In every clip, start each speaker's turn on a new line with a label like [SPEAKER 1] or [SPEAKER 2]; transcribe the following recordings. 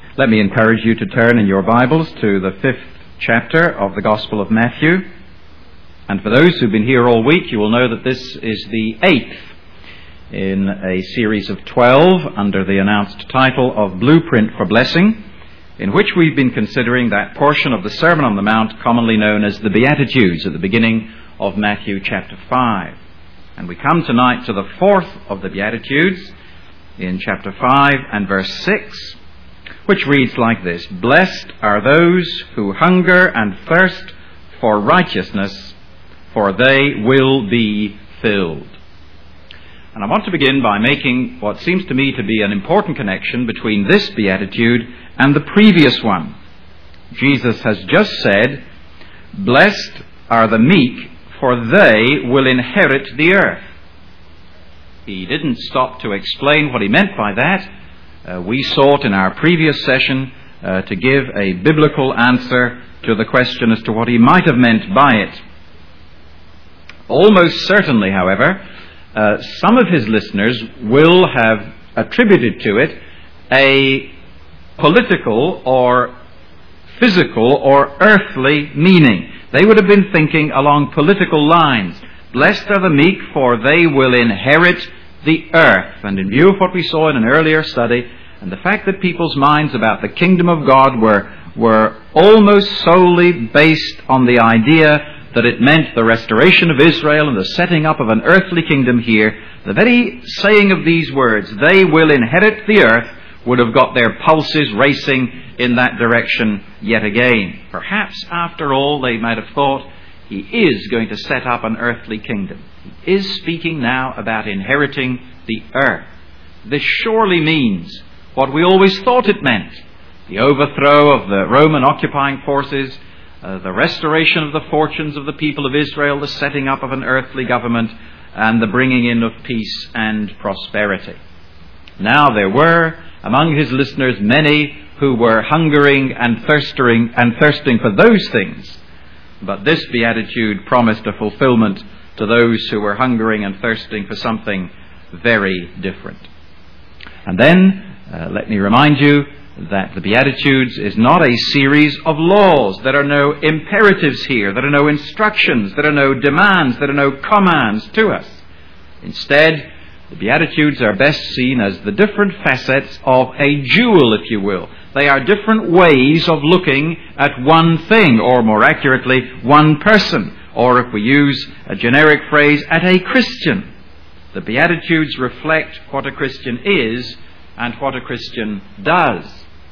[SPEAKER 1] Let me encourage you to turn in your Bibles to the 5th chapter of the Gospel of Matthew. And for those who've been here all week, you will know that this is the 8th in a series of 12 under the announced title of Blueprint for Blessing, in which we've been considering that portion of the Sermon on the Mount commonly known as the Beatitudes at the beginning of Matthew chapter 5. And we come tonight to the 4th of the Beatitudes in chapter 5 and verse 6, which reads like this: Blessed are those who hunger and thirst for righteousness, for they will be filled. And I want to begin by making what seems to me to be an important connection between this beatitude and the previous one. Jesus has just said, Blessed are the meek, for they will inherit the earth. He didn't stop to explain what he meant by that. We sought in our previous session to give a biblical answer to the question as to what he might have meant by it. Almost certainly, however, some of his listeners will have attributed to it a political or physical or earthly meaning. They would have been thinking along political lines. Blessed are the meek, for they will inherit the earth. And in view of what we saw in an earlier study, and the fact that people's minds about the kingdom of God were almost solely based on the idea that it meant the restoration of Israel and the setting up of an earthly kingdom here, the very saying of these words, they will inherit the earth, would have got their pulses racing in that direction yet again. Perhaps, after all, they might have thought, he is going to set up an earthly kingdom. He is speaking now about inheriting the earth. This surely means what we always thought it meant: the overthrow of the Roman occupying forces, the restoration of the fortunes of the people of Israel, the setting up of an earthly government, and the bringing in of peace and prosperity. Now there were among his listeners many who were hungering and thirsting for those things, but this beatitude promised a fulfillment to those who were hungering and thirsting for something very different. And then, let me remind you that the Beatitudes is not a series of laws. There are no imperatives here. There are no instructions. There are no demands. There are no commands to us. Instead, the Beatitudes are best seen as the different facets of a jewel, if you will. They are different ways of looking at one thing, or more accurately, one person, or if we use a generic phrase, at a Christian. The Beatitudes reflect what a Christian is and what a Christian does.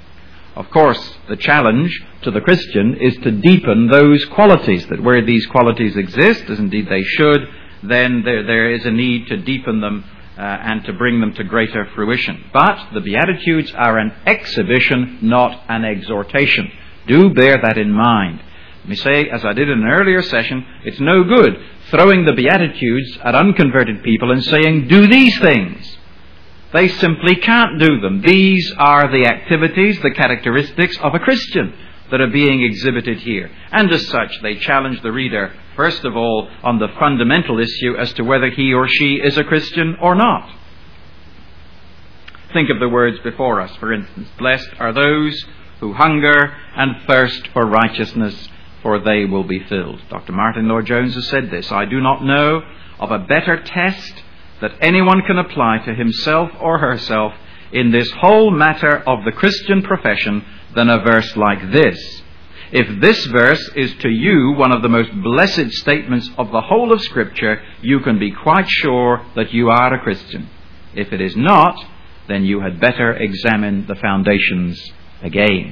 [SPEAKER 1] Of course, the challenge to the Christian is to deepen those qualities, that where these qualities exist, as indeed they should, then there is a need to deepen them and to bring them to greater fruition. But the Beatitudes are an exhibition, not an exhortation. Do bear that in mind. Let me say, as I did in an earlier session, it's no good throwing the Beatitudes at unconverted people and saying, do these things. They simply can't do them. These are the activities, the characteristics of a Christian that are being exhibited here. And as such, they challenge the reader, first of all, on the fundamental issue as to whether he or she is a Christian or not. Think of the words before us, for instance. Blessed are those who hunger and thirst for righteousness, for they will be filled. Dr. Martin Lloyd-Jones has said this: I do not know of a better test that anyone can apply to himself or herself in this whole matter of the Christian profession than a verse like this. If this verse is to you one of the most blessed statements of the whole of Scripture, you can be quite sure that you are a Christian. If it is not, then you had better examine the foundations again.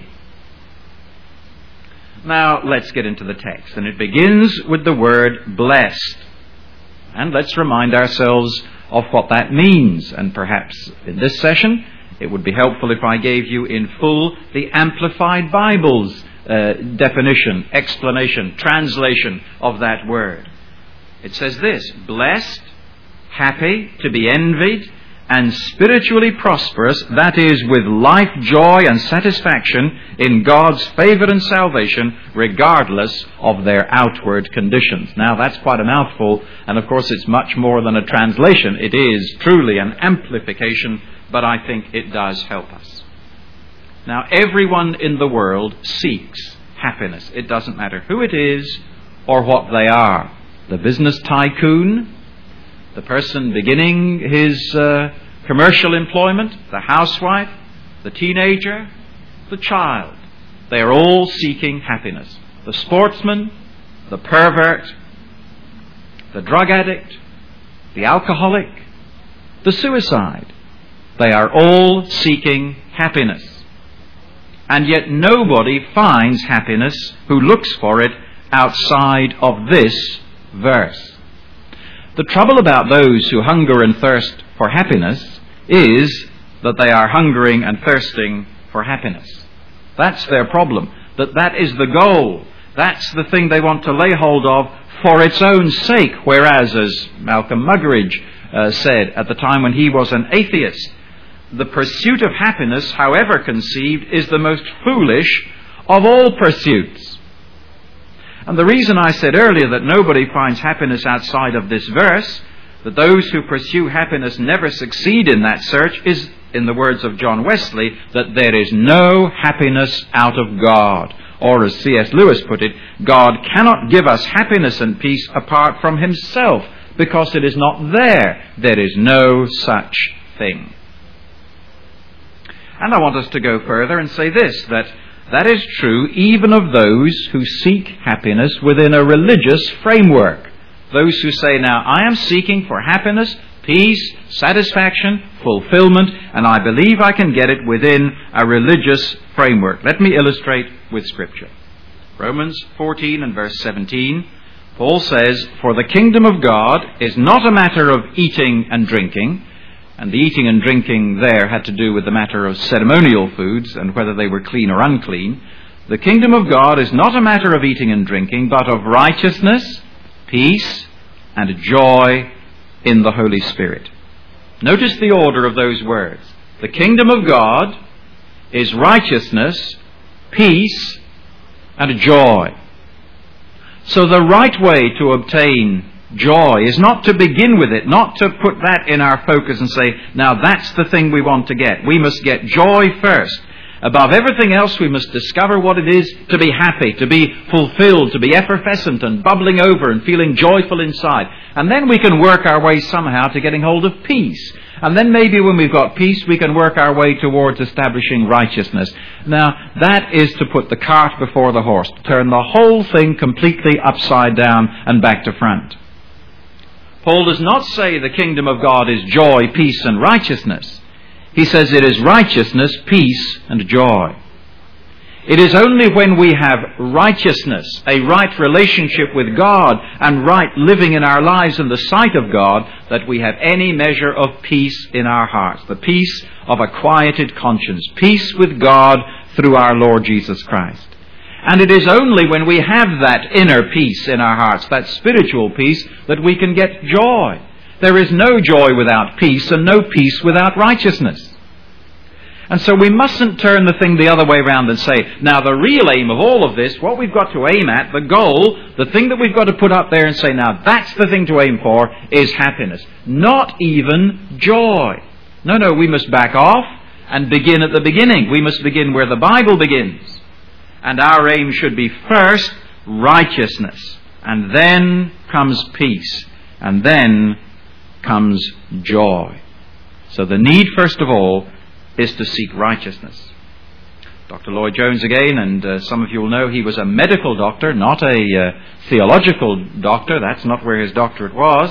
[SPEAKER 1] Now let's get into the text, and it begins with the word blessed. And let's remind ourselves of what that means. And perhaps in this session, it would be helpful if I gave you in full the Amplified Bible's definition, explanation, translation of that word. It says this: blessed, happy, to be envied, and spiritually prosperous, that is, with life, joy, and satisfaction in God's favour and salvation, regardless of their outward conditions. Now, that's quite a mouthful, and of course it's much more than a translation. It is truly an amplification, but I think it does help us. Now, everyone in the world seeks happiness. It doesn't matter who it is or what they are. The business tycoon, the person beginning his commercial employment, the housewife, the teenager, the child. They are all seeking happiness. The sportsman, the pervert, the drug addict, the alcoholic, the suicide. They are all seeking happiness. And yet nobody finds happiness who looks for it outside of this verse. The trouble about those who hunger and thirst for happiness is that they are hungering and thirsting for happiness. That's their problem. That is the goal. That's the thing they want to lay hold of for its own sake. Whereas, as Malcolm Muggeridge said at the time when he was an atheist, the pursuit of happiness, however conceived, is the most foolish of all pursuits. And the reason I said earlier that nobody finds happiness outside of this verse, that those who pursue happiness never succeed in that search, is, in the words of John Wesley, that there is no happiness out of God. Or as C.S. Lewis put it, God cannot give us happiness and peace apart from himself, because it is not there. There is no such thing. And I want us to go further and say this, that is true even of those who seek happiness within a religious framework. Those who say, now, I am seeking for happiness, peace, satisfaction, fulfillment, and I believe I can get it within a religious framework. Let me illustrate with Scripture. Romans 14 and verse 17, Paul says, for the kingdom of God is not a matter of eating and drinking, and the eating and drinking there had to do with the matter of ceremonial foods and whether they were clean or unclean. The kingdom of God is not a matter of eating and drinking, but of righteousness, peace, and joy in the Holy Spirit. Notice the order of those words. The kingdom of God is righteousness, peace, and joy. So the right way to obtain joy is not to begin with it, not to put that in our focus and say, now that's the thing we want to get. We must get joy first. Above everything else, we must discover what it is to be happy, to be fulfilled, to be effervescent and bubbling over and feeling joyful inside. And then we can work our way somehow to getting hold of peace. And then maybe when we've got peace, we can work our way towards establishing righteousness. Now, that is to put the cart before the horse, to turn the whole thing completely upside down and back to front. Paul does not say the kingdom of God is joy, peace, and righteousness. He says it is righteousness, peace, and joy. It is only when we have righteousness, a right relationship with God, and right living in our lives in the sight of God, that we have any measure of peace in our hearts. The peace of a quieted conscience. Peace with God through our Lord Jesus Christ. And it is only when we have that inner peace in our hearts, that spiritual peace, that we can get joy. There is no joy without peace and no peace without righteousness. And so we mustn't turn the thing the other way around and say, now the real aim of all of this, what we've got to aim at, the goal, the thing that we've got to put up there and say, now that's the thing to aim for, is happiness. Not even joy. No, we must back off and begin at the beginning. We must begin where the Bible begins. And our aim should be first righteousness, and then comes peace, and then comes joy. So the need, first of all, is to seek righteousness. Dr. Lloyd Jones again, and some of you will know he was a medical doctor, not a theological doctor. That's not where his doctorate was.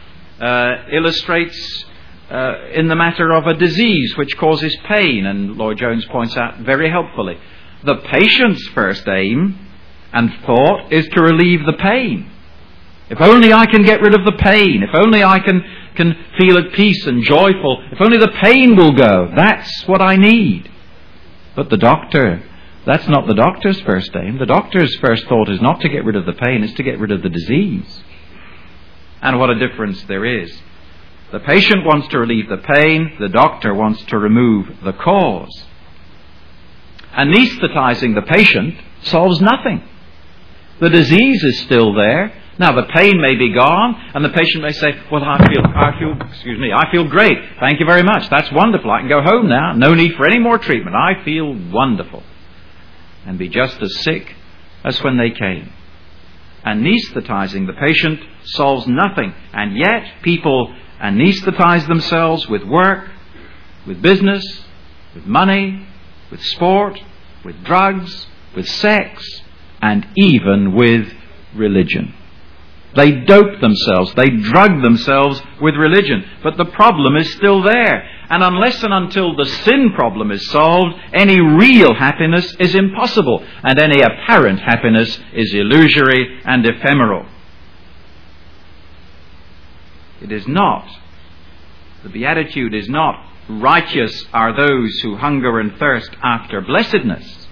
[SPEAKER 1] Illustrates in the matter of a disease which causes pain, and Lloyd Jones points out very helpfully, the patient's first aim and thought is to relieve the pain. If only I can get rid of the pain, if only I can feel at peace and joyful, if only the pain will go, that's what I need. But the doctor, that's not the doctor's first aim. The doctor's first thought is not to get rid of the pain, it's to get rid of the disease. And what a difference there is. The patient wants to relieve the pain, the doctor wants to remove the cause. Anesthetizing the patient solves nothing. The disease is still there. Now, the pain may be gone, and the patient may say, well, I feel great. Thank you very much. That's wonderful. I can go home now. No need for any more treatment. I feel wonderful. And be just as sick as when they came. Anesthetizing the patient solves nothing. And yet, people anesthetize themselves with work, with business, with money, with sport, with drugs, with sex, and even with religion. They dope themselves, they drug themselves with religion. But the problem is still there. And unless and until the sin problem is solved, any real happiness is impossible. And any apparent happiness is illusory and ephemeral. It is not. The Beatitude is not, righteous are those who hunger and thirst after blessedness.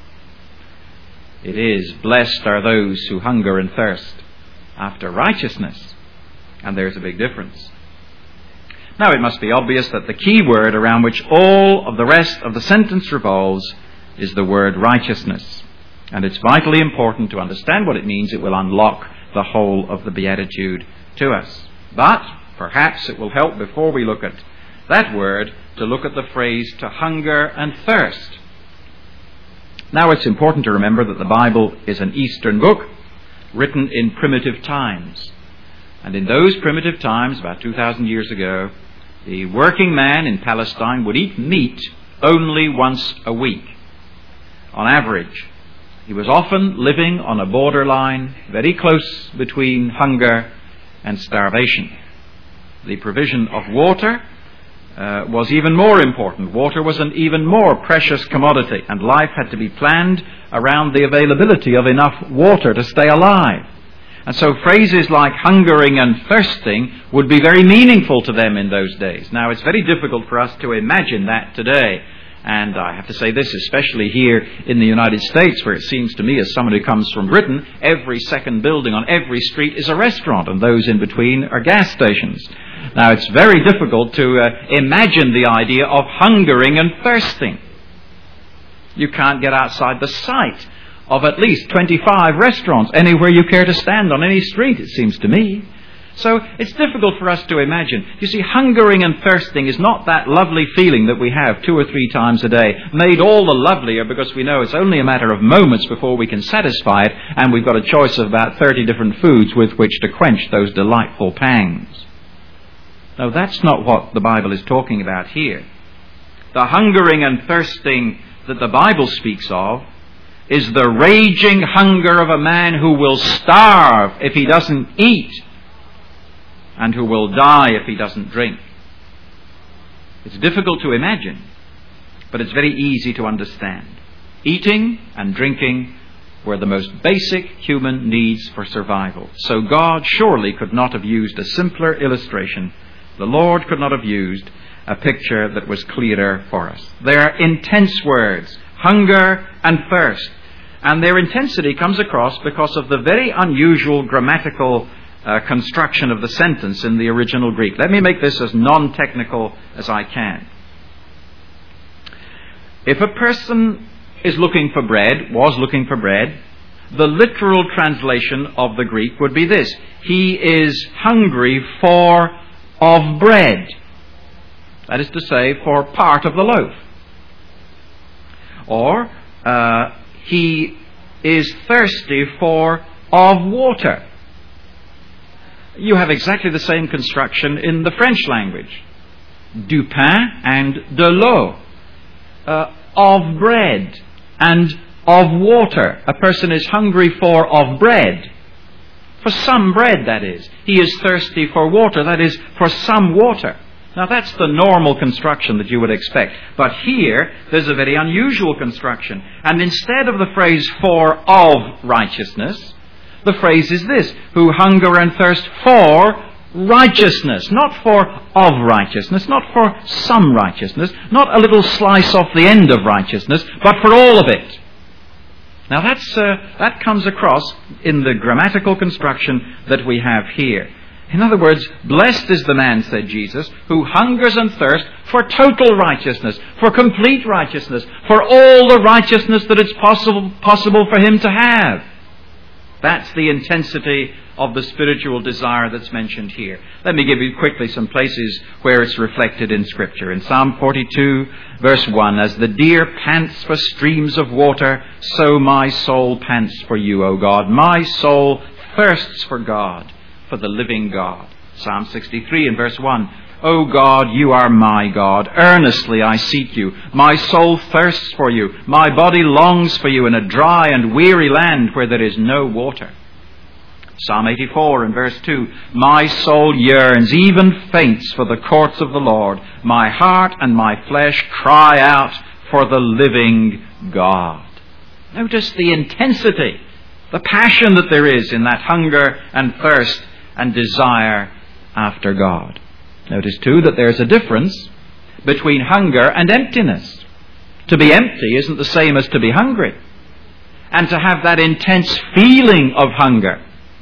[SPEAKER 1] It is, blessed are those who hunger and thirst after righteousness. And there's a big difference. Now, it must be obvious that the key word around which all of the rest of the sentence revolves is the word righteousness. And it's vitally important to understand what it means. It will unlock the whole of the Beatitude to us. But perhaps it will help, before we look at that word, to look at the phrase to hunger and thirst. Now, it's important to remember that the Bible is an Eastern book written in primitive times. And in those primitive times, about 2,000 years ago, the working man in Palestine would eat meat only once a week, on average. He was often living on a borderline very close between hunger and starvation. The provision of water was even more important. Water was an even more precious commodity, and life had to be planned around the availability of enough water to stay alive. And so phrases like hungering and thirsting would be very meaningful to them in those days. Now, it's very difficult for us to imagine that today. And I have to say this, especially here in the United States, where it seems to me, as someone who comes from Britain, every second building on every street is a restaurant, and those in between are gas stations. Now, it's very difficult to imagine the idea of hungering and thirsting. You can't get outside the sight of at least 25 restaurants anywhere you care to stand on any street, it seems to me. So it's difficult for us to imagine. You see, hungering and thirsting is not that lovely feeling that we have 2 or 3 times a day, made all the lovelier because we know it's only a matter of moments before we can satisfy it, and we've got a choice of about 30 different foods with which to quench those delightful pangs. No, that's not what the Bible is talking about here. The hungering and thirsting that the Bible speaks of is the raging hunger of a man who will starve if he doesn't eat, and who will die if he doesn't drink. It's difficult to imagine, but it's very easy to understand. Eating and drinking were the most basic human needs for survival. So God surely could not have used a simpler illustration. The Lord could not have used a picture that was clearer for us. They are intense words, hunger and thirst. And their intensity comes across because of the very unusual grammatical construction of the sentence in the original Greek. Let me make this as non-technical as I can. If a person was looking for bread, the literal translation of the Greek would be this: he is hungry of bread. That is to say, for part of the loaf. Or, he is thirsty of water. You have exactly the same construction in the French language. Du pain and de l'eau. Of bread and of water. A person is hungry of bread. For some bread, that is. He is thirsty for water, that is, for some water. Now, that's the normal construction that you would expect. But here, there's a very unusual construction. And instead of the phrase of righteousness, the phrase is this: who hunger and thirst for righteousness. Not of righteousness, not for some righteousness, not a little slice off the end of righteousness, but for all of it. Now, that comes across in the grammatical construction that we have here. In other words, blessed is the man, said Jesus, who hungers and thirsts for total righteousness, for complete righteousness, for all the righteousness that it's possible for him to have. That's the intensity of the spiritual desire that's mentioned here. Let me give you quickly some places where it's reflected in Scripture. In Psalm 42, verse 1, "As the deer pants for streams of water, so my soul pants for you, O God. My soul thirsts for God, for the living God." Psalm 63 and verse 1, "O God, you are my God. Earnestly I seek you. My soul thirsts for you. My body longs for you in a dry and weary land where there is no water." Psalm 84 and verse 2, "My soul yearns, even faints, for the courts of the Lord. My heart and my flesh cry out for the living God." Notice the intensity, the passion that there is in that hunger and thirst and desire after God. Notice too that there's a difference between hunger and emptiness. To be empty isn't the same as to be hungry. And to have that intense feeling of hunger.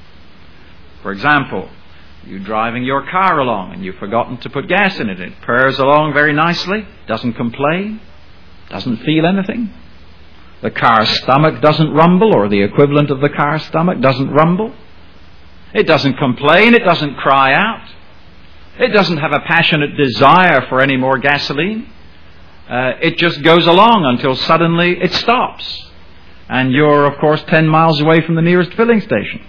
[SPEAKER 1] For example, you're driving your car along and you've forgotten to put gas in it. It purrs along very nicely, doesn't complain, doesn't feel anything. The car's stomach doesn't rumble, or the equivalent of the car's stomach doesn't rumble. It doesn't complain, it doesn't cry out. It doesn't have a passionate desire for any more gasoline. It just goes along until suddenly it stops. And you're, of course, 10 miles away from the nearest filling station.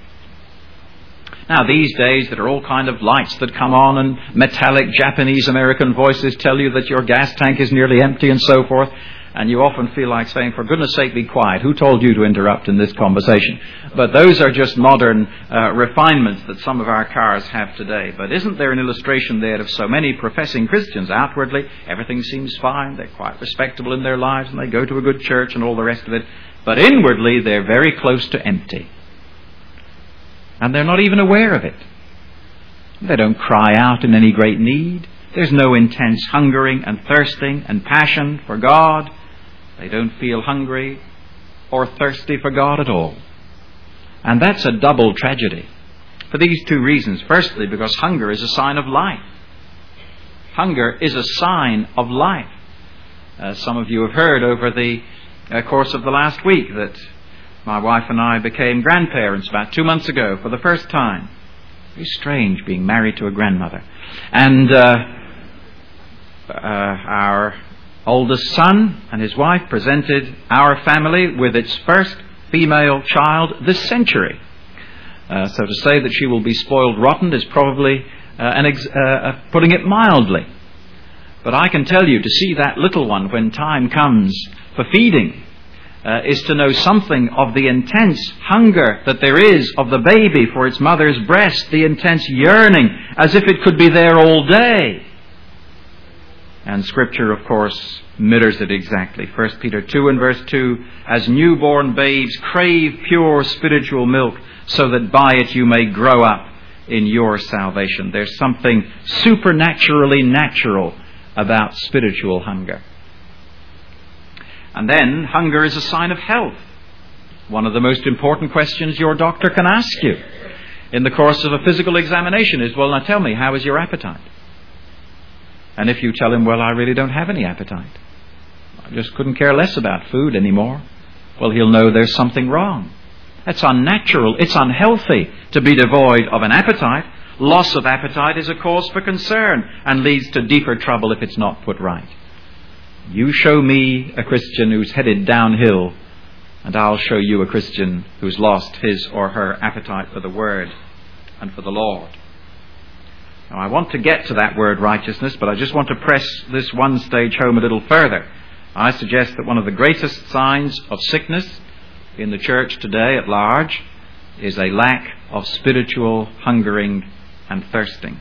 [SPEAKER 1] Now, these days, there are all kind of lights that come on, and metallic Japanese-American voices tell you that your gas tank is nearly empty and so forth. And you often feel like saying, "For goodness sake, be quiet. Who told you to interrupt in this conversation?" But those are just modern refinements that some of our cars have today. But isn't there an illustration there of so many professing Christians? Outwardly, everything seems fine. They're quite respectable in their lives, and they go to a good church and all the rest of it. But inwardly, they're very close to empty. And they're not even aware of it. They don't cry out in any great need. There's no intense hungering and thirsting and passion for God. They don't feel hungry or thirsty for God at all. And that's a double tragedy for these two reasons. Firstly, because hunger is a sign of life. Hunger is a sign of life. Some of you have heard over the course of the last week that my wife and I became grandparents about 2 months ago for the first time. Very strange being married to a grandmother. And our oldest son and his wife presented our family with its first female child this century. So to say that she will be spoiled rotten is probably putting it mildly. But I can tell you, to see that little one when time comes for feeding is to know something of the intense hunger that there is of the baby for its mother's breast, the intense yearning as if it could be there all day. And Scripture, of course, mirrors it exactly. 1 Peter 2 and verse 2, "As newborn babes crave pure spiritual milk, so that by it you may grow up in your salvation." There's something supernaturally natural about spiritual hunger. And then, hunger is a sign of health. One of the most important questions your doctor can ask you in the course of a physical examination is, "Well, now tell me, how is your appetite?" And if you tell him, "Well, I really don't have any appetite. I just couldn't care less about food anymore," well, he'll know there's something wrong. It's unnatural. It's unhealthy to be devoid of an appetite. Loss of appetite is a cause for concern and leads to deeper trouble if it's not put right. You show me a Christian who's headed downhill, and I'll show you a Christian who's lost his or her appetite for the Word and for the Lord. Now, I want to get to that word righteousness, but I just want to press this one stage home a little further. I suggest that one of the greatest signs of sickness in the church today at large is a lack of spiritual hungering and thirsting.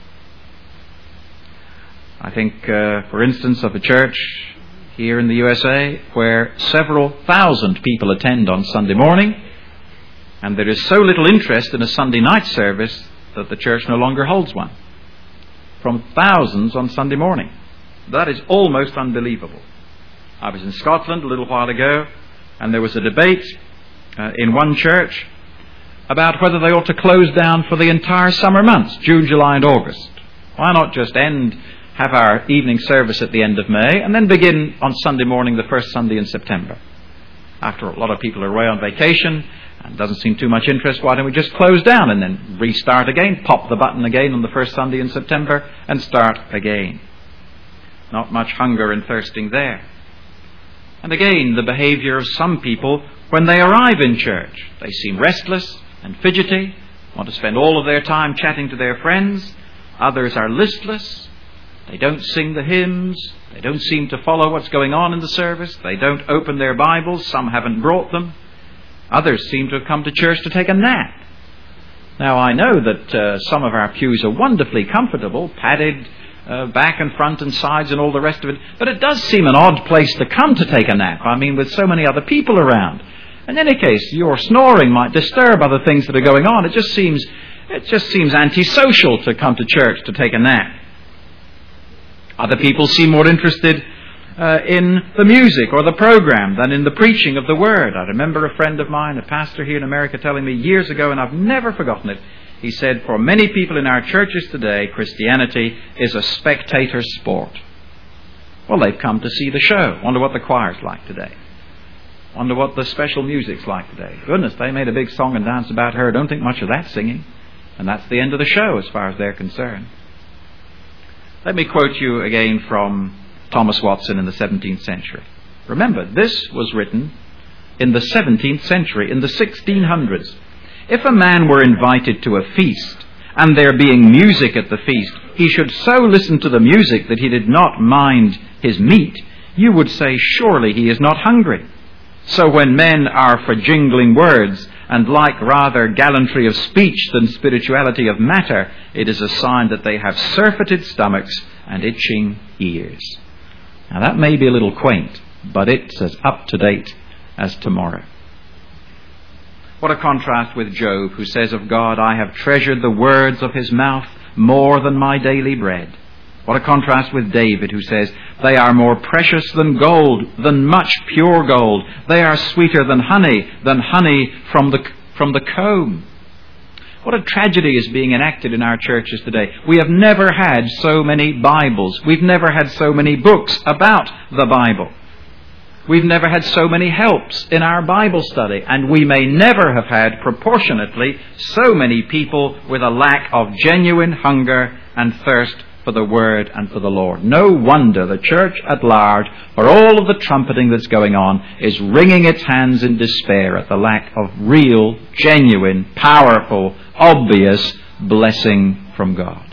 [SPEAKER 1] I think, for instance, of a church here in the USA where several thousand people attend on Sunday morning, and there is so little interest in a Sunday night service that the church no longer holds one. From thousands on Sunday morning. That is almost unbelievable. I was in Scotland a little while ago, and there was a debate in one church about whether they ought to close down for the entire summer months, June, July and August. Why not just have our evening service at the end of May and then begin on Sunday morning, the first Sunday in September? After all, a lot of people are away on vacation, And doesn't seem too much interest, why don't we just close down and then restart again, pop the button again on the first Sunday in September and start again. Not much hunger and thirsting there. And again, the behavior of some people when they arrive in church. They seem restless and fidgety, want to spend all of their time chatting to their friends. Others are listless. They don't sing the hymns. They don't seem to follow what's going on in the service. They don't open their Bibles. Some haven't brought them. Others seem to have come to church to take a nap. Now, I know that some of our pews are wonderfully comfortable, padded back and front and sides and all the rest of it, but it does seem an odd place to come to take a nap. I mean, with so many other people around. In any case, your snoring might disturb other things that are going on. It just seems antisocial to come to church to take a nap. Other people seem more interested in the music or the program than in the preaching of the Word. I remember a friend of mine, a pastor here in America, telling me years ago, and I've never forgotten it. He said, for many people in our churches today, Christianity is a spectator sport. Well, they've come to see the show. Wonder what the choir's like today. Wonder what the special music's like today. Goodness, they made a big song and dance about her. Don't think much of that singing. And that's the end of the show as far as they're concerned. Let me quote you again from Thomas Watson in the 17th century. Remember, this was written in the 17th century, in the 1600s. If a man were invited to a feast, and there being music at the feast, he should so listen to the music that he did not mind his meat, you would say, surely he is not hungry. So when men are for jingling words, and like rather gallantry of speech than spirituality of matter, it is a sign that they have surfeited stomachs and itching ears. Now that may be a little quaint, but it's as up to date as tomorrow. What a contrast with Job, who says of God, I have treasured the words of his mouth more than my daily bread. What a contrast with David, who says, they are more precious than gold, than much pure gold. They are sweeter than honey from the comb. What a tragedy is being enacted in our churches today. We have never had so many Bibles. We've never had so many books about the Bible. We've never had so many helps in our Bible study. And we may never have had proportionately so many people with a lack of genuine hunger and thirst for the Word and for the Lord. No wonder the church at large, for all of the trumpeting that's going on, is wringing its hands in despair at the lack of real, genuine, powerful, obvious blessing from God.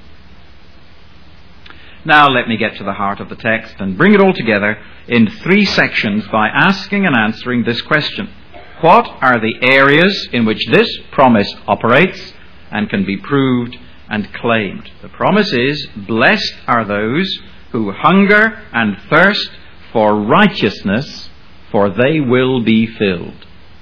[SPEAKER 1] Now let me get to the heart of the text and bring it all together in 3 sections by asking and answering this question. What are the areas in which this promise operates and can be proved and claimed? The promise is, blessed are those who hunger and thirst for righteousness, for they will be filled.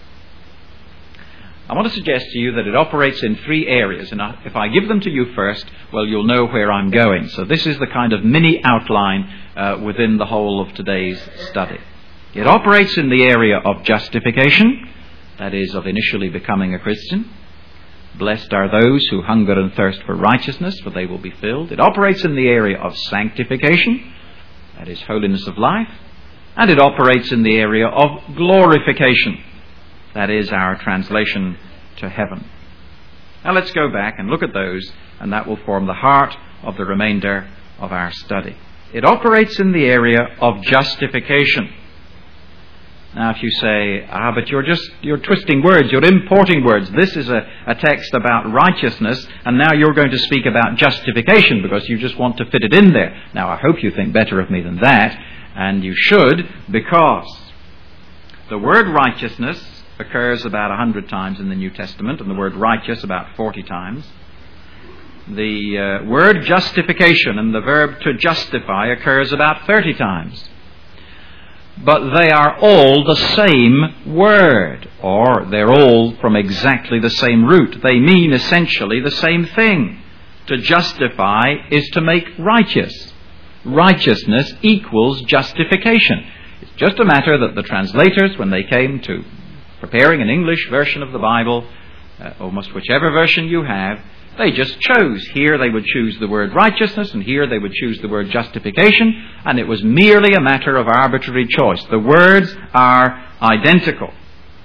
[SPEAKER 1] I want to suggest to you that it operates in 3 areas, and if I give them to you first, well, you'll know where I'm going. So this is the kind of mini outline within the whole of today's study. It operates in the area of justification, that is, of initially becoming a Christian. Blessed are those who hunger and thirst for righteousness, for they will be filled. It operates in the area of sanctification, that is, holiness of life. And it operates in the area of glorification, that is, our translation to heaven. Now let's go back and look at those, and that will form the heart of the remainder of our study. It operates in the area of justification. Now if you say, but you're twisting words, you're importing words. This is a text about righteousness, and now you're going to speak about justification because you just want to fit it in there. Now I hope you think better of me than that, and you should, because the word righteousness occurs about 100 times in the New Testament, and the word righteous about 40 times. The word justification and the verb to justify occurs about 30 times. But they are all the same word, or they're all from exactly the same root. They mean essentially the same thing. To justify is to make righteous. Righteousness equals justification. It's just a matter that the translators, when they came to preparing an English version of the Bible, almost whichever version you have, they just chose. Here they would choose the word righteousness, and here they would choose the word justification, and it was merely a matter of arbitrary choice. The words are identical.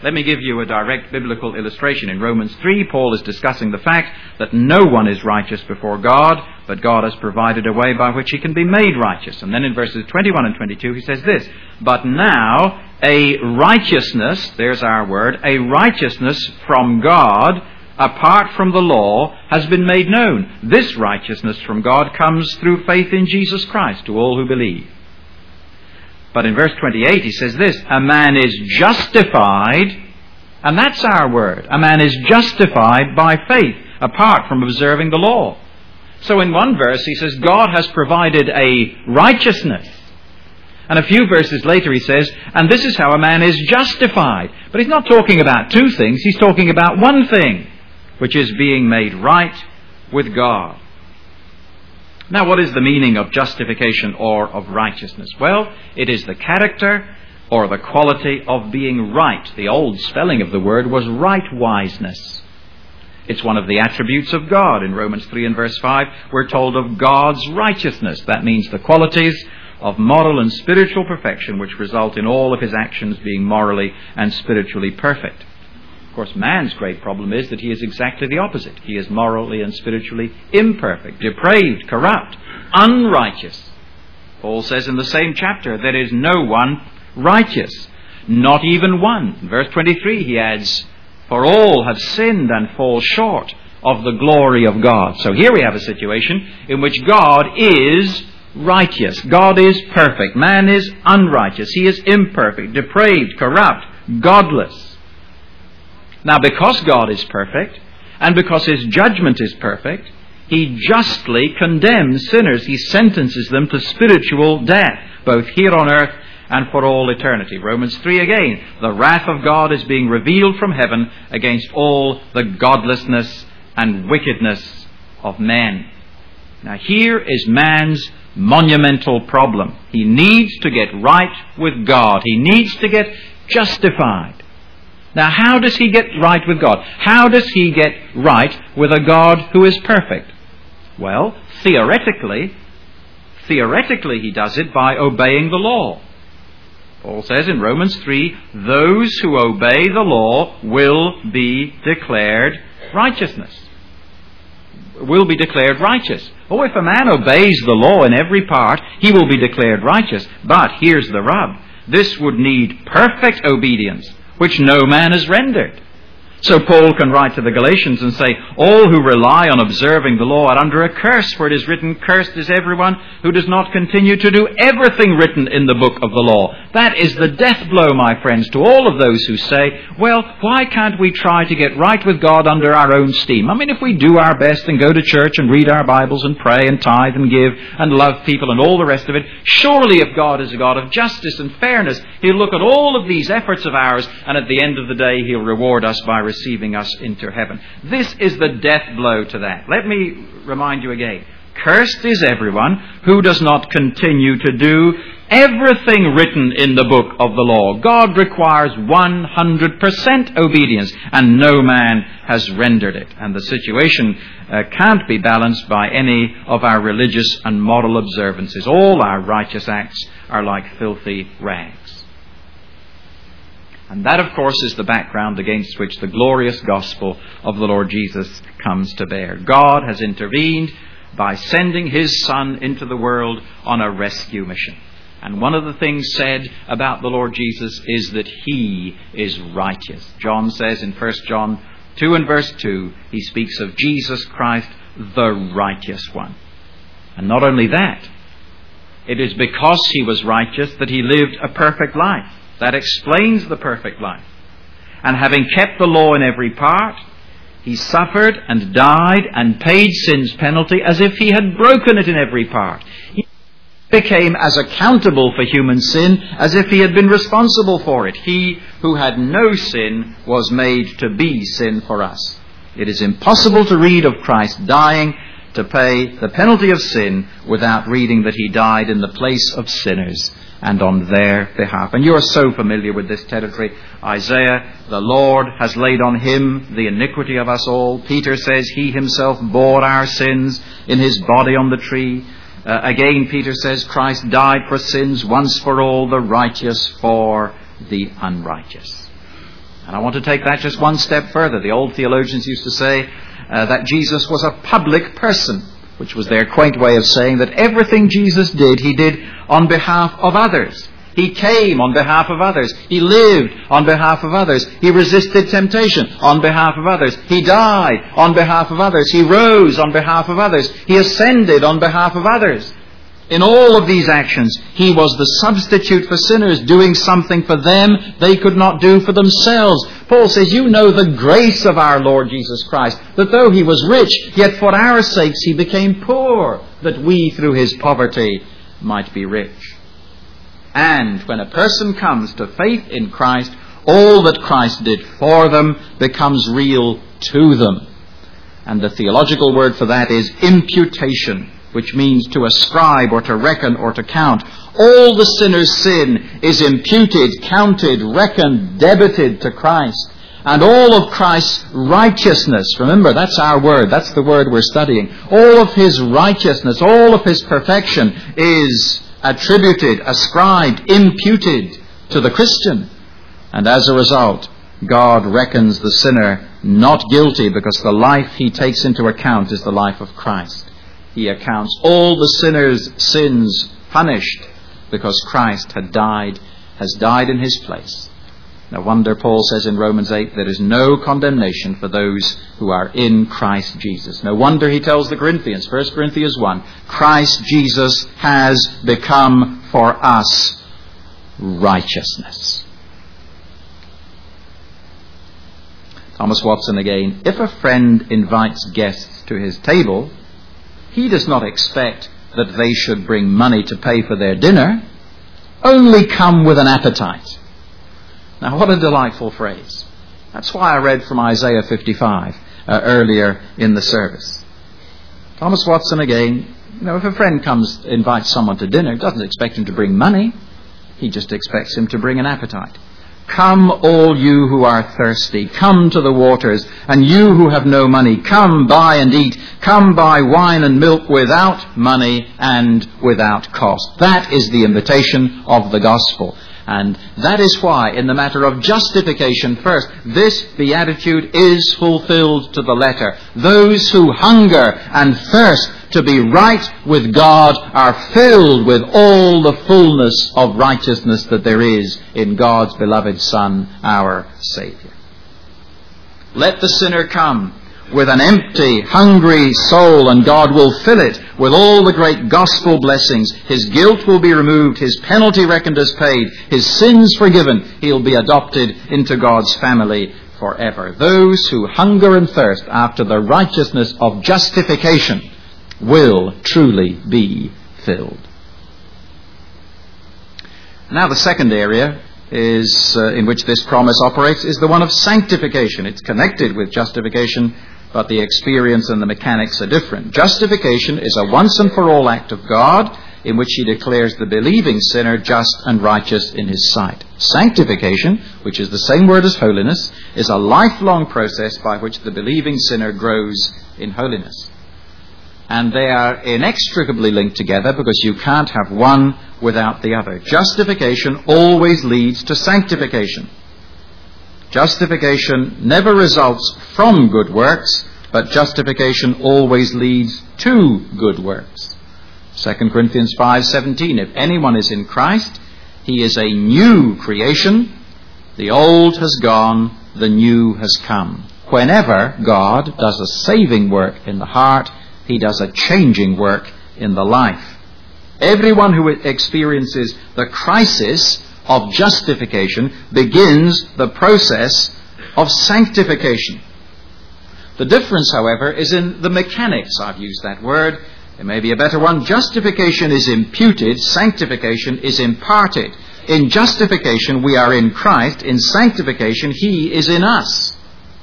[SPEAKER 1] Let me give you a direct biblical illustration. In Romans 3, Paul is discussing the fact that no one is righteous before God, but God has provided a way by which he can be made righteous. And then in verses 21 and 22 he says this, "But now a righteousness," there's our word, "a righteousness from God, apart from the law, has been made known. This righteousness from God comes through faith in Jesus Christ to all who believe." But in verse 28 he says this, "A man is justified," and that's our word, "a man is justified by faith, apart from observing the law." So in one verse he says God has provided a righteousness. And a few verses later he says, "And this is how a man is justified." But he's not talking about two things, he's talking about one thing, which is being made right with God. Now, what is the meaning of justification or of righteousness? Well, it is the character or the quality of being right. The old spelling of the word was right-wiseness. It's one of the attributes of God. In Romans 3 and verse 5, we're told of God's righteousness. That means the qualities of moral and spiritual perfection which result in all of his actions being morally and spiritually perfect. Of course, man's great problem is that he is exactly the opposite. He is morally and spiritually imperfect, depraved, corrupt, unrighteous. Paul says in the same chapter, there is no one righteous, not even one. In verse 23 he adds, "For all have sinned and fall short of the glory of God." So here we have a situation in which God is righteous. God is perfect. Man is unrighteous. He is imperfect, depraved, corrupt, godless. Now, because God is perfect, and because his judgment is perfect, he justly condemns sinners. He sentences them to spiritual death, both here on earth and for all eternity. Romans 3 again, "The wrath of God is being revealed from heaven against all the godlessness and wickedness of men." Now, here is man's monumental problem. He needs to get right with God. He needs to get justified. Now, how does he get right with God? How does he get right with a God who is perfect? Well, theoretically he does it by obeying the law. Paul says in Romans 3, "Those who obey the law will be declared righteousness." Will be declared righteous. Oh, if a man obeys the law in every part, he will be declared righteous. But here's the rub. This would need perfect obedience, which no man has rendered. So Paul can write to the Galatians and say, "All who rely on observing the law are under a curse, for it is written, 'Cursed is everyone who does not continue to do everything written in the book of the law.'" That is the death blow, my friends, to all of those who say, "Well, why can't we try to get right with God under our own steam? I mean, if we do our best and go to church and read our Bibles and pray and tithe and give and love people and all the rest of it, surely if God is a God of justice and fairness, he'll look at all of these efforts of ours and at the end of the day he'll reward us by receiving us into heaven." This is the death blow to that. Let me remind you again. Cursed is everyone who does not continue to do everything written in the book of the law. God requires 100% obedience, and no man has rendered it. And the situation can't be balanced by any of our religious and moral observances. All our righteous acts are like filthy rags. And that, of course, is the background against which the glorious gospel of the Lord Jesus comes to bear. God has intervened by sending his Son into the world on a rescue mission. And one of the things said about the Lord Jesus is that he is righteous. John says in 1 John 2 and verse 2, he speaks of Jesus Christ, the righteous one. And not only that, it is because he was righteous that he lived a perfect life. That explains the perfect life. And having kept the law in every part, he suffered and died and paid sin's penalty as if he had broken it in every part. He became as accountable for human sin as if he had been responsible for it. He who had no sin was made to be sin for us. It is impossible to read of Christ dying to pay the penalty of sin without reading that he died in the place of sinners and on their behalf. And you are so familiar with this territory. Isaiah, "The Lord has laid on him the iniquity of us all." Peter says he himself bore our sins in his body on the tree. Again, Peter says Christ died for sins once for all, the righteous for the unrighteous. And I want to take that just one step further. The old theologians used to say that Jesus was a public person, which was their quaint way of saying that everything Jesus did, he did on behalf of others. He came on behalf of others. He lived on behalf of others. He resisted temptation on behalf of others. He died on behalf of others. He rose on behalf of others. He ascended on behalf of others. In all of these actions, he was the substitute for sinners, doing something for them they could not do for themselves. Paul says, you know the grace of our Lord Jesus Christ, that though he was rich, yet for our sakes he became poor, that we through his poverty might be rich. And when a person comes to faith in Christ, all that Christ did for them becomes real to them. And the theological word for that is imputation, which means to ascribe or to reckon or to count. All the sinner's sin is imputed, counted, reckoned, debited to Christ. And all of Christ's righteousness, remember, that's our word, that's the word we're studying. All of his righteousness, all of his perfection is attributed, ascribed, imputed to the Christian. And as a result, God reckons the sinner not guilty, because the life he takes into account is the life of Christ. He accounts all the sinner's sins punished because Christ has died in his place. No wonder Paul says in Romans 8, there is no condemnation for those who are in Christ Jesus. No wonder he tells the Corinthians, 1 Corinthians 1, Christ Jesus has become for us righteousness. Thomas Watson again, if a friend invites guests to his table, he does not expect that they should bring money to pay for their dinner. Only come with an appetite. Now, what a delightful phrase. That's why I read from Isaiah 55 earlier in the service. Thomas Watson again, if a friend invites someone to dinner, doesn't expect him to bring money. He just expects him to bring an appetite. Come, all you who are thirsty, come to the waters, and you who have no money, come buy and eat. Come buy wine and milk without money and without cost. That is the invitation of the gospel. And that is why, in the matter of justification first, this beatitude is fulfilled to the letter. Those who hunger and thirst to be right with God are filled with all the fullness of righteousness that there is in God's beloved Son, our Saviour. Let the sinner come with an empty, hungry soul, and God will fill it with all the great gospel blessings. His guilt will be removed, his penalty reckoned as paid, his sins forgiven. He'll be adopted into God's family forever. Those who hunger and thirst after the righteousness of justification will truly be filled. Now the second area is in which this promise operates is the one of sanctification. It's connected with justification, but the experience and the mechanics are different. Justification is a once and for all act of God in which he declares the believing sinner just and righteous in his sight. Sanctification, which is the same word as holiness, is a lifelong process by which the believing sinner grows in holiness. And they are inextricably linked together because you can't have one without the other. Justification always leads to sanctification. Justification never results from good works, but justification always leads to good works. 2 Corinthians 5:17, if anyone is in Christ, he is a new creation. The old has gone, the new has come. Whenever God does a saving work in the heart, he does a changing work in the life. Everyone who experiences the crisis of justification begins the process of sanctification. The difference, however, is in the mechanics. I've used that word. There may be a better one. Justification is imputed. Sanctification is imparted. In justification, we are in Christ. In sanctification, he is in us.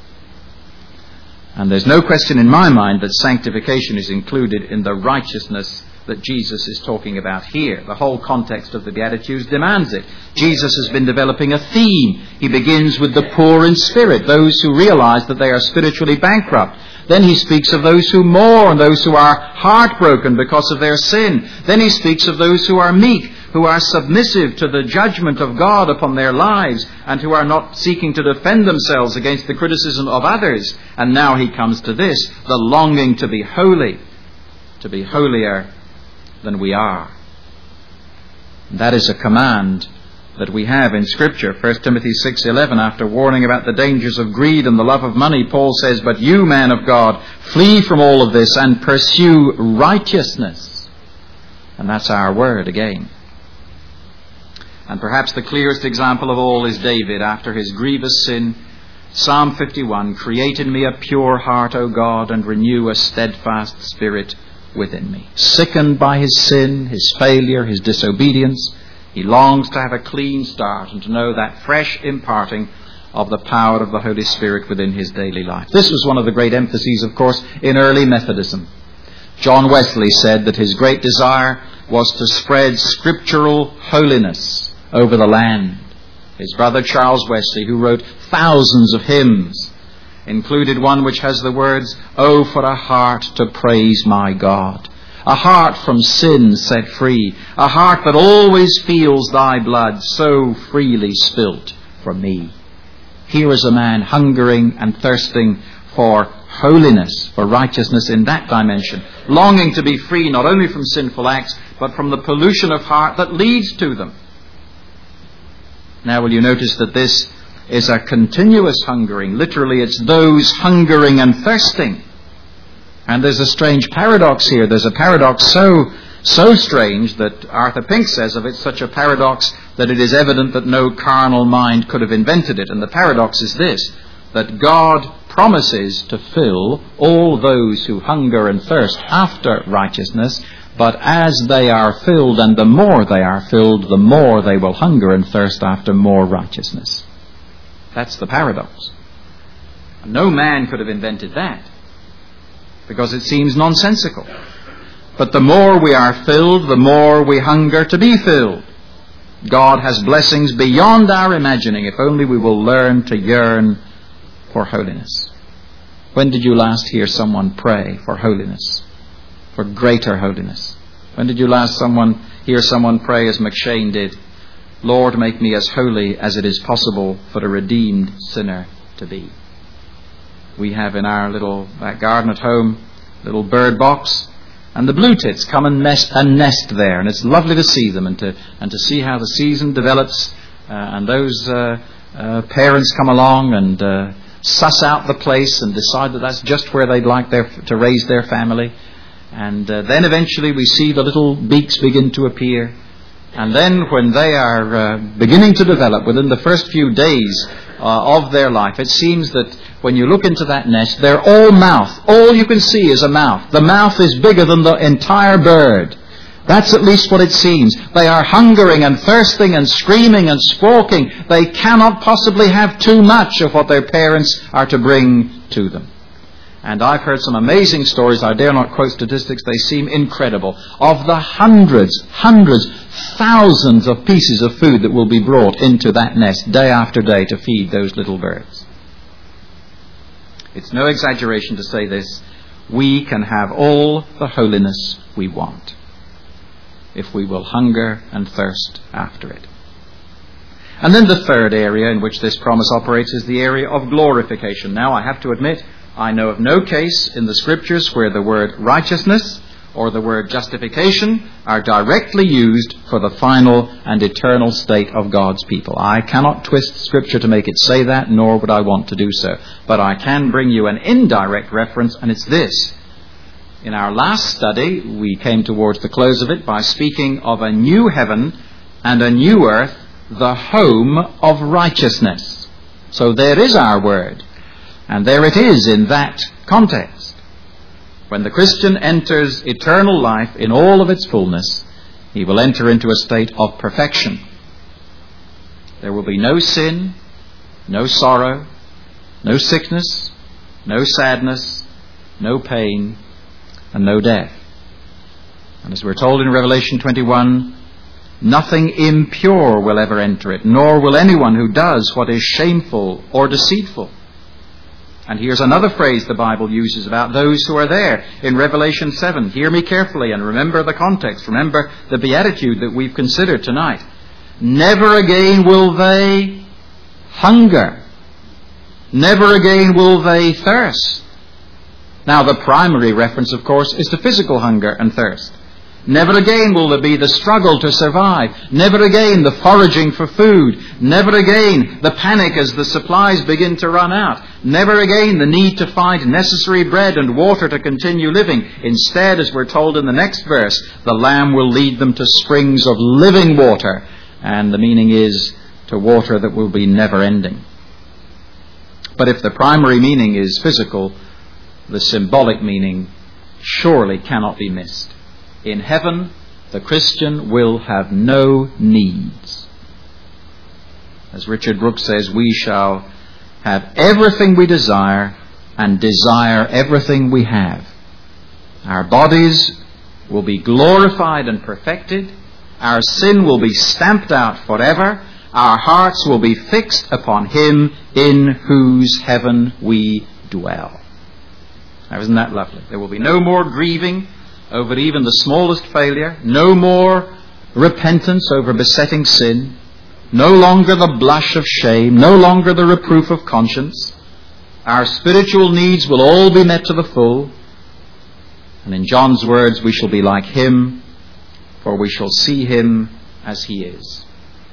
[SPEAKER 1] And there's no question in my mind that sanctification is included in the righteousness that Jesus is talking about here. The whole context of the Beatitudes demands it. Jesus has been developing a theme. He begins with the poor in spirit, those who realize that they are spiritually bankrupt. Then he speaks of those who mourn, those who are heartbroken because of their sin. Then he speaks of those who are meek, who are submissive to the judgment of God upon their lives, and who are not seeking to defend themselves against the criticism of others. And now he comes to this, the longing to be holy, to be holier than we are. That is a command that we have in Scripture. 1 Timothy 6:11, after warning about the dangers of greed and the love of money, Paul says, "But you, man of God, flee from all of this and pursue righteousness." And that's our word again. And perhaps the clearest example of all is David after his grievous sin. Psalm 51, "Create in me a pure heart, O God, and renew a steadfast spirit within me." Sickened by his sin, his failure, his disobedience, he longs to have a clean start and to know that fresh imparting of the power of the Holy Spirit within his daily life. This was one of the great emphases, of course, in early Methodism. John Wesley said that his great desire was to spread scriptural holiness over the land. His brother Charles Wesley, who wrote thousands of hymns, included one which has the words, "Oh, for a heart to praise my God, a heart from sin set free, a heart that always feels thy blood so freely spilt for me." Here is a man hungering and thirsting for holiness, for righteousness in that dimension, longing to be free not only from sinful acts, but from the pollution of heart that leads to them. Now will you notice that this is a continuous hungering. Literally, it's those hungering and thirsting. And there's a strange paradox here. There's a paradox so strange that Arthur Pink says of it, such a paradox that it is evident that no carnal mind could have invented it. And the paradox is this, that God promises to fill all those who hunger and thirst after righteousness, but as they are filled, and the more they are filled, the more they will hunger and thirst after more righteousness. That's the paradox. No man could have invented that, because it seems nonsensical. But the more we are filled, the more we hunger to be filled. God has blessings beyond our imagining if only we will learn to yearn for holiness. When did you last hear someone pray for holiness, for greater holiness? When did you last hear someone pray as McShane did, "Lord, make me as holy as it is possible for a redeemed sinner to be"? We have in our little back garden at home a little bird box, and the blue tits come and nest there, and it's lovely to see them and to see how the season develops, and those parents come along and suss out the place and decide that that's just where they'd like to raise their family. And then eventually we see the little beaks begin to appear. And then when they are beginning to develop within the first few days of their life, it seems that when you look into that nest, they're all mouth. All you can see is a mouth. The mouth is bigger than the entire bird. That's at least what it seems. They are hungering and thirsting and screaming and squawking. They cannot possibly have too much of what their parents are to bring to them. And I've heard some amazing stories, I dare not quote statistics, they seem incredible, of the hundreds, thousands of pieces of food that will be brought into that nest day after day to feed those little birds. It's no exaggeration to say this. We can have all the holiness we want if we will hunger and thirst after it. And then the third area in which this promise operates is the area of glorification. Now, I have to admit, I know of no case in the Scriptures where the word righteousness or the word justification are directly used for the final and eternal state of God's people. I cannot twist Scripture to make it say that, nor would I want to do so. But I can bring you an indirect reference, and it's this. In our last study, we came towards the close of it by speaking of a new heaven and a new earth, the home of righteousness. So there is our word. And there it is in that context. When the Christian enters eternal life in all of its fullness, he will enter into a state of perfection. There will be no sin, no sorrow, no sickness, no sadness, no pain, and no death. And as we're told in Revelation 21, nothing impure will ever enter it, nor will anyone who does what is shameful or deceitful.
[SPEAKER 2] And here's another phrase the Bible uses about those who are there in Revelation 7. Hear me carefully and remember the context. Remember the beatitude that we've considered tonight. Never again will they hunger. Never again will they thirst. Now, the primary reference, of course, is to physical hunger and thirst. Never again will there be the struggle to survive. Never again the foraging for food. Never again the panic as the supplies begin to run out. Never again the need to find necessary bread and water to continue living. Instead, as we're told in the next verse, the Lamb will lead them to springs of living water. And the meaning is to water that will be never ending. But if the primary meaning is physical, the symbolic meaning surely cannot be missed. In heaven, the Christian will have no needs. As Richard Brooks says, we shall have everything we desire and desire everything we have. Our bodies will be glorified and perfected. Our sin will be stamped out forever. Our hearts will be fixed upon Him in whose heaven we dwell. Now, isn't that lovely? There will be no more grieving over even the smallest failure, no more repentance over besetting sin, no longer the blush of shame, no longer the reproof of conscience. Our spiritual needs will all be met to the full. And in John's words, we shall be like Him, for we shall see Him as He is.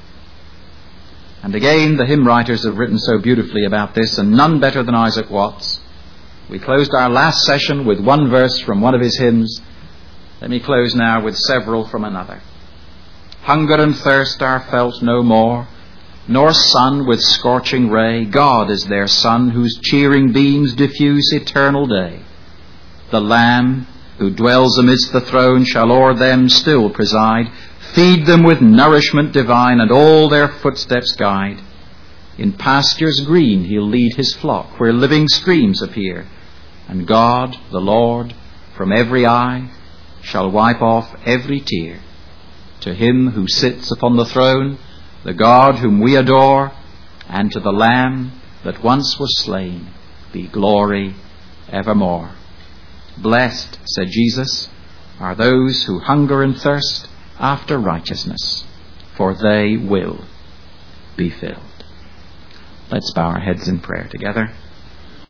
[SPEAKER 2] And again, the hymn writers have written so beautifully about this, and none better than Isaac Watts. We closed our last session with one verse from one of his hymns. Let me close now with several from another. Hunger and thirst are felt no more, nor sun with scorching ray. God is their sun, whose cheering beams diffuse eternal day. The Lamb, who dwells amidst the throne, shall o'er them still preside, feed them with nourishment divine, and all their footsteps guide. In pastures green He'll lead His flock, where living streams appear, and God, the Lord, from every eye shall wipe off every tear. To Him who sits upon the throne, the God whom we adore, and to the Lamb that once was slain, be glory evermore. Blessed, said Jesus, are those who hunger and thirst after righteousness, for they will be filled. Let's bow our heads in prayer together.